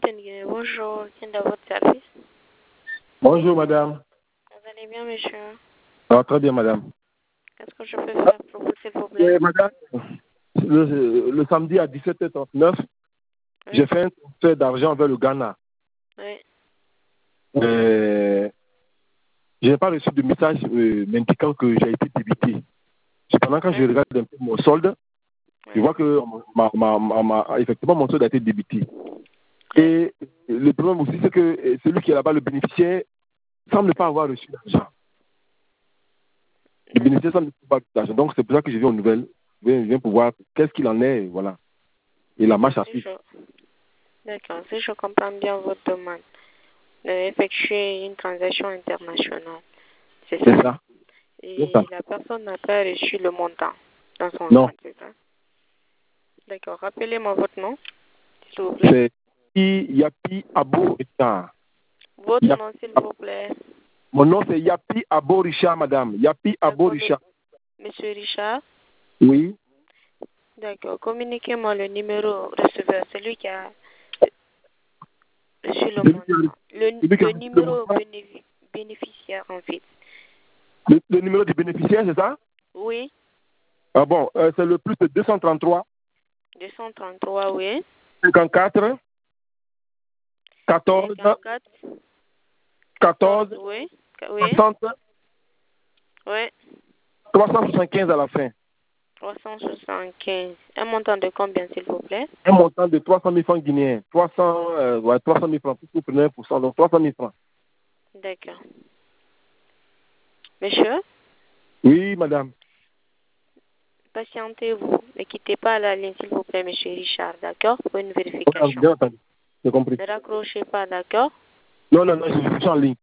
Bonjour, qui est dans votre service? Bonjour, madame. Vous allez bien, monsieur? Ça va très bien, madame. Qu'est-ce que je peux faire pour vous, s'il vous plaît? Madame, le samedi à 17h39, Oui. j'ai fait un transfert d'argent vers le Ghana. Oui. Je n'ai pas reçu de message m'indiquant que j'ai été débité. Cependant, quand je regarde un peu mon solde, je vois que effectivement mon solde a été débité. Et le problème aussi, c'est que celui qui est là-bas, le bénéficiaire, semble pas avoir reçu l'argent. Le bénéficiaire semble pas avoir reçu l'argent. Donc, c'est pour ça que je viens aux nouvelles. Je viens pour voir qu'est-ce qu'il en est, voilà. Et la marche à suivre. D'accord, si je comprends bien votre demande d'effectuer une transaction internationale, c'est ça? C'est ça. Et la personne n'a pas reçu le montant dans son compte, c'est ça? D'accord, rappelez-moi votre nom, s'il vous plaît. C'est Yapi Abo Richard. Votre nom, s'il vous plaît. Mon nom, c'est Yapi Abo Richard, madame. Yapi Abo Richard. Monsieur Richard? Oui. D'accord. Communiquez-moi le numéro receveur, celui qui a reçu le montant. Le numéro bénéficiaire, en fait. Le numéro du bénéficiaire, c'est ça? Oui. Ah bon, c'est le plus de 233. 233, oui. 54. 14. 54. 14. Oui. 60. Oui. 375 à la fin. 375. Un montant de combien, s'il vous plaît? Un montant de 300 000 francs guinéens. 300 000 francs. Vous prenez 1%, donc 300 000 francs. D'accord. Monsieur? Oui, madame. Patientez-vous. Ne quittez pas la ligne, s'il vous plaît, monsieur Richard, d'accord? Pour une vérification. Bien entendu. J'ai compris. Ne raccrochez pas, d'accord? Non, je suis en ligne.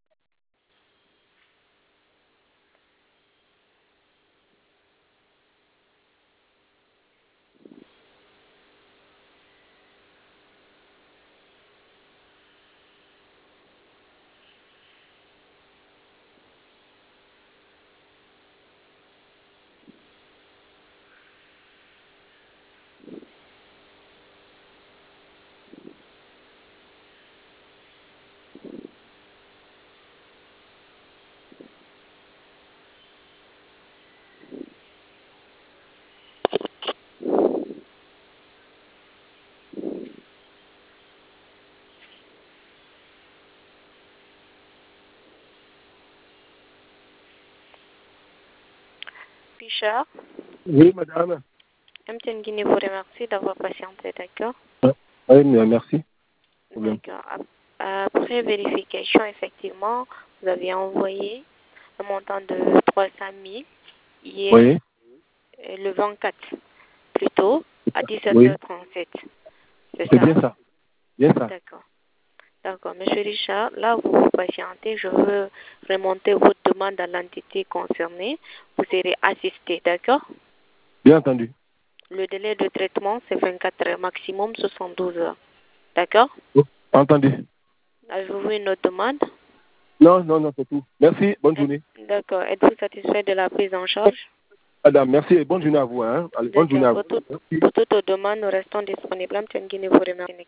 Richard? Oui, madame. MTN Guinée vous remercie d'avoir patienté, d'accord? Oui, merci. D'accord. Après vérification, effectivement, vous avez envoyé un montant de 300 000 hier, Oui. Le 24, plutôt, à 17h37. C'est bien ça. Bien ça. D'accord. D'accord. Monsieur Richard, là, vous patientez. Je veux remonter votre demande à l'entité concernée. Vous serez assisté, d'accord? Bien entendu. Le délai de traitement, c'est 24 heures, maximum 72 heures. D'accord? Entendu. Avez-vous une autre demande? Non, c'est tout. Merci, bonne journée. D'accord. Êtes-vous satisfait de la prise en charge? Madame, merci et bonne journée à vous. Hein. Allez, bonne journée à vous. Pour toute demande, nous restons disponibles.